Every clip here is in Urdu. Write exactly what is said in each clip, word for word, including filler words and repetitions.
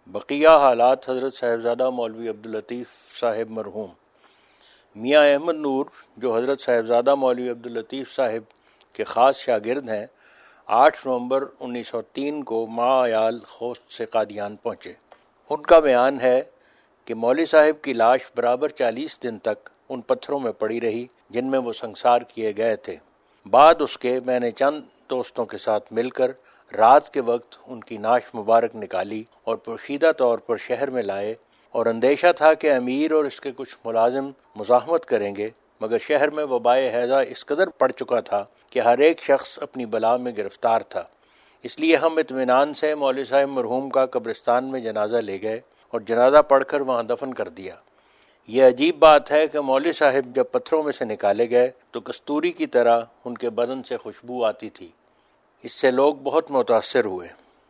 بقیہ حالات حضرت صاحبزادہ مولوی عبداللطیف صاحب مرحوم میاں احمد نور جو حضرت صاحبزادہ مولوی عبداللطیف صاحب کے خاص شاگرد ہیں، آٹھ نومبر انیس سو تین کو ماں عیال خوست سے قادیان پہنچے۔ ان کا بیان ہے کہ مولوی صاحب کی لاش برابر چالیس دن تک ان پتھروں میں پڑی رہی جن میں وہ سنسار کیے گئے تھے۔ بعد اس کے میں نے چند دوستوں کے ساتھ مل کر رات کے وقت ان کی نعش مبارک نکالی اور پوشیدہ طور پر شہر میں لائے، اور اندیشہ تھا کہ امیر اور اس کے کچھ ملازم مزاحمت کریں گے، مگر شہر میں وبائے ہیضہ اس قدر پڑ چکا تھا کہ ہر ایک شخص اپنی بلا میں گرفتار تھا۔ اس لیے ہم اطمینان سے مولوی صاحب مرحوم کا قبرستان میں جنازہ لے گئے اور جنازہ پڑھ کر وہاں دفن کر دیا۔ یہ عجیب بات ہے کہ مولوی صاحب جب پتھروں میں سے نکالے گئے تو کستوری کی طرح ان کے بدن سے خوشبو آتی تھی۔ اس سے لوگ بہت متاثر ہوئے۔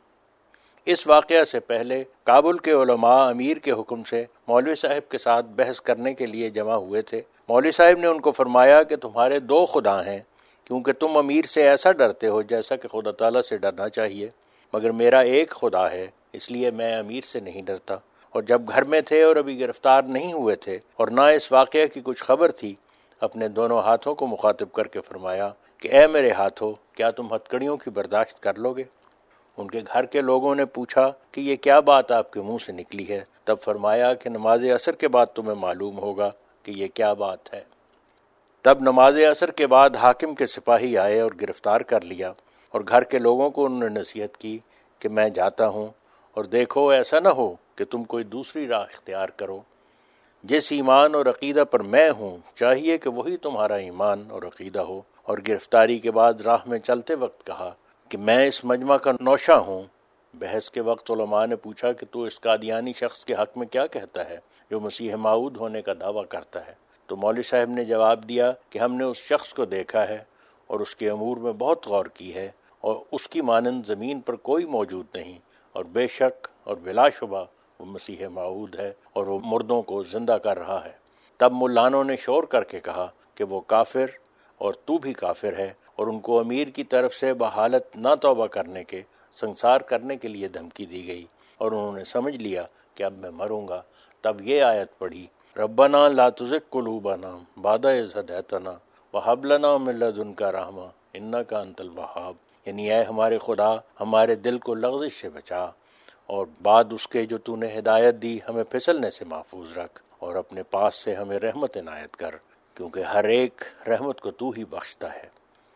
اس واقعہ سے پہلے کابل کے علماء امیر کے حکم سے مولوی صاحب کے ساتھ بحث کرنے کے لیے جمع ہوئے تھے۔ مولوی صاحب نے ان کو فرمایا کہ تمہارے دو خدا ہیں، کیونکہ تم امیر سے ایسا ڈرتے ہو جیسا کہ خدا تعالیٰ سے ڈرنا چاہیے، مگر میرا ایک خدا ہے، اس لیے میں امیر سے نہیں ڈرتا۔ اور جب گھر میں تھے اور ابھی گرفتار نہیں ہوئے تھے اور نہ اس واقعہ کی کچھ خبر تھی، اپنے دونوں ہاتھوں کو مخاطب کر کے فرمایا کہ اے میرے ہاتھوں، کیا تم ہتکڑیوں کی برداشت کر لو گے؟ ان کے گھر کے لوگوں نے پوچھا کہ یہ کیا بات آپ کے منہ سے نکلی ہے؟ تب فرمایا کہ نماز عصر کے بعد تمہیں معلوم ہوگا کہ یہ کیا بات ہے۔ تب نماز عصر کے بعد حاکم کے سپاہی آئے اور گرفتار کر لیا، اور گھر کے لوگوں کو انہوں نے نصیحت کی کہ میں جاتا ہوں، اور دیکھو ایسا نہ ہو کہ تم کوئی دوسری راہ اختیار کرو۔ جس ایمان اور عقیدہ پر میں ہوں چاہیے کہ وہی تمہارا ایمان اور عقیدہ ہو۔ اور گرفتاری کے بعد راہ میں چلتے وقت کہا کہ میں اس مجمع کا نوشہ ہوں۔ بحث کے وقت علماء نے پوچھا کہ تو اس قادیانی شخص کے حق میں کیا کہتا ہے جو مسیح موعود ہونے کا دعویٰ کرتا ہے؟ تو مولوی صاحب نے جواب دیا کہ ہم نے اس شخص کو دیکھا ہے اور اس کے امور میں بہت غور کی ہے، اور اس کی مانند زمین پر کوئی موجود نہیں، اور بے شک اور بلا شبہ وہ مسیح موعود ہے اور وہ مردوں کو زندہ کر رہا ہے۔ تب ملانوں نے شور کر کے کہا کہ وہ کافر اور تو بھی کافر ہے، اور ان کو امیر کی طرف سے بحالت نہ توبہ کرنے کے سنسار کرنے کے لیے دھمکی دی گئی، اور انہوں نے سمجھ لیا کہ اب میں مروں گا۔ تب یہ آیت پڑھی، ربنا لا تزغ قلوبنا بعد اذ ہدیتنا وہب لنا من لدنک رحمہ انک انت الوہاب، یعنی اے ہمارے خدا، ہمارے دل کو لغزش سے بچا، اور بعد اس کے جو تو نے ہدایت دی ہمیں پھسلنے سے محفوظ رکھ، اور اپنے پاس سے ہمیں رحمت عنایت کر، کیونکہ ہر ایک رحمت کو تو ہی بخشتا ہے۔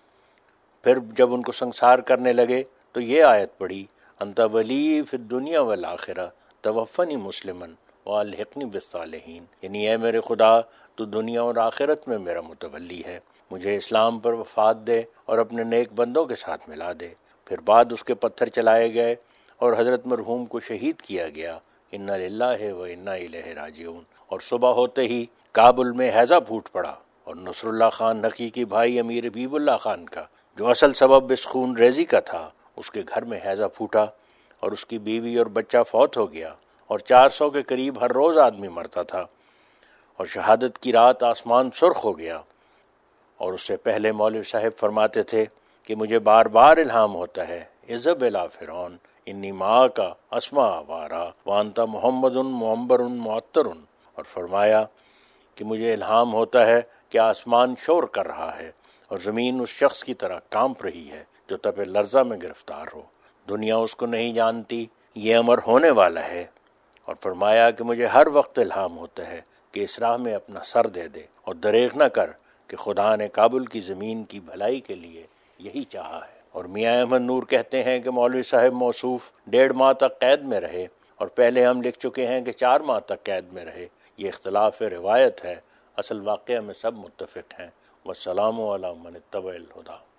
پھر جب ان کو سنسار کرنے لگے تو یہ آیت پڑھی، انت ولی فی الدنیا والآخرہ توفنی مسلما والحقنی بالصالحین، یعنی اے میرے خدا، تو دنیا اور آخرت میں میرا متولی ہے، مجھے اسلام پر وفات دے اور اپنے نیک بندوں کے ساتھ ملا دے۔ پھر بعد اس کے پتھر چلائے گئے اور حضرت مرحوم کو شہید کیا گیا، انا للہ و انا الیہ راجعون۔ اور صبح ہوتے ہی کابل میں ہیضہ پھوٹ پڑا، اور نصر اللہ خان حقیقی بھائی امیر حبیب اللہ خان کا، جو اصل سبب اس خون ریزی کا تھا، اس کے گھر میں ہیضہ پھوٹا، اور اس کی بیوی اور بچہ فوت ہو گیا، اور چار سو کے قریب ہر روز آدمی مرتا تھا، اور شہادت کی رات آسمان سرخ ہو گیا۔ اور اس سے پہلے مولوی صاحب فرماتے تھے کہ مجھے بار بار الہام ہوتا ہے، اذهب الی فرعون انی معک اسمع وارا وانت محمد معمبر معطر، اور فرمایا کہ مجھے الہام ہوتا ہے کہ آسمان شور کر رہا ہے اور زمین اس شخص کی طرح کانپ رہی ہے جو تپ لرزہ میں گرفتار ہو، دنیا اس کو نہیں جانتی، یہ امر ہونے والا ہے۔ اور فرمایا کہ مجھے ہر وقت الہام ہوتا ہے کہ اس راہ میں اپنا سر دے دے اور دریغ نہ کر کہ خدا نے کابل کی زمین کی بھلائی کے لیے یہی چاہا ہے۔ اور میاں احمد نور کہتے ہیں کہ مولوی صاحب موصوف ڈیڑھ ماہ تک قید میں رہے، اور پہلے ہم لکھ چکے ہیں کہ چار ماہ تک قید میں رہے۔ یہ اختلاف روایت ہے، اصل واقعہ میں سب متفق ہیں۔ والسلام علی من اتبع الہدی۔